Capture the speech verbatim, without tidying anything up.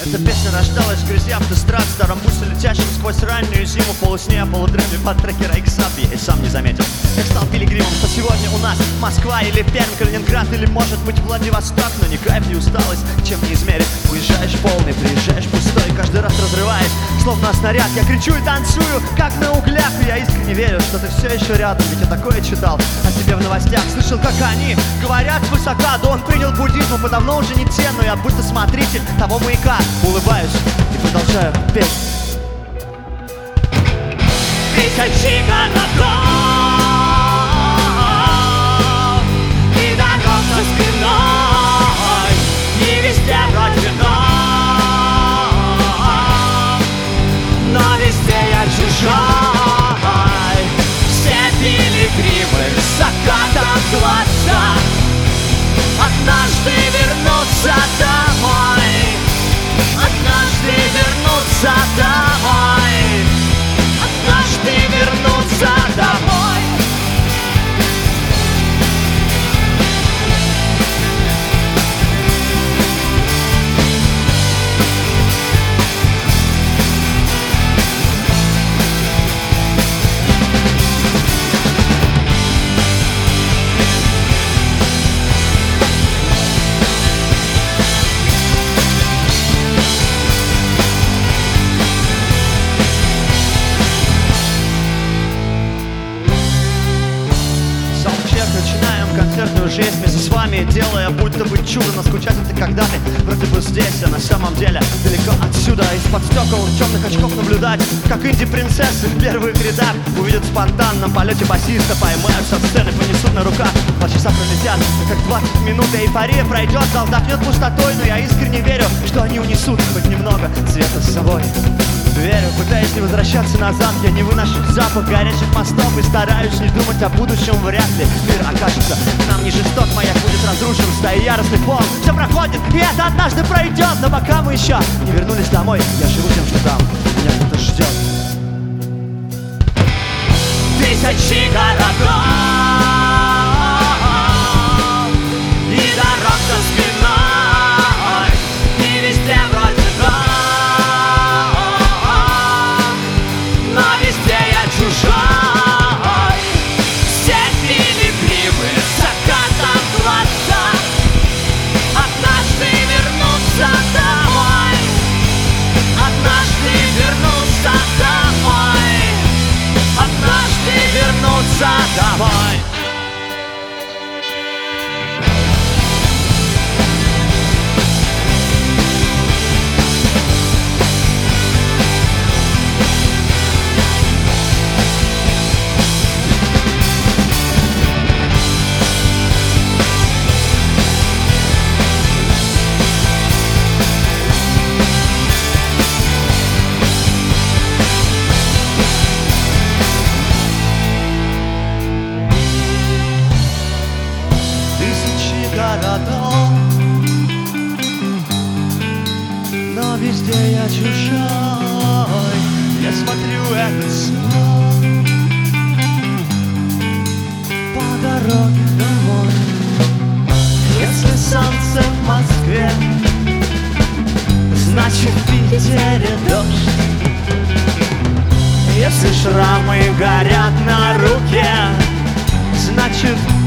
Эта песня рождалась в грязи автострад, в старом бусе, летящем сквозь раннюю зиму, полусне, полудреме под треки Рейксап. Я и сам не заметил, как стал пилигримом, что сегодня у нас Москва или Пермь, Калининград или, может быть, Владивосток. Но ни кайф, ни усталость, чем не измерить. Уезжаешь полный, приезжаешь пустой, каждый раз разрываясь, словно снаряд. Я кричу и танцую, как на углях, и я искренне верю, что ты все еще рядом. Ведь я такое читал о тебе в новостях, слышал, как они говорят свысока. Да он принял буддизм, мы давно уже не те, но я будто смотритель того маяка. Улыбаюсь и продолжаю петь. Тысячи городов и дорог за спиной, и везде вроде ног, но везде я чужой. Все пилигримы с закатом глаза однажды вернутся домой, однажды вернутся домой, однажды вернутся домой. Начинаем концертную жизнь вместе с вами, делая будто бы чудо. Но скучать это когда ты вроде бы здесь, а на самом деле далеко отсюда. Из-под стекол темных очков наблюдать, как инди-принцессы в первых рядах увидят в спонтанном полете басиста, поймают со сцены, понесут на руках. Два часа пролетят, как двадцать минут, и эйфория пройдет, зал вдохнет пустотой. Но я искренне верю, что они унесут хоть немного света с собой. Верю, пытаясь не возвращаться назад, я не выношу запах горячих мостов и стараюсь не думать о будущем. Вряд ли мир окажется нам не жесток, маяк будет разрушен, стая яростный фон. Все проходит, и это однажды пройдет, но пока мы еще не вернулись домой, я живу тем, что там меня кто-то ждет. Тысячи городов и дорог за спиной, и везде вроде ног, но везде я чужой. Все пилигримы с закатом глаза однажды вернутся домой, однажды вернутся домой, однажды вернутся домой. Городов, но везде я чужой. Я смотрю этот сон по дороге домой. Если солнце в Москве, значит в Питере дождь. Если шрамы горят на руке, значит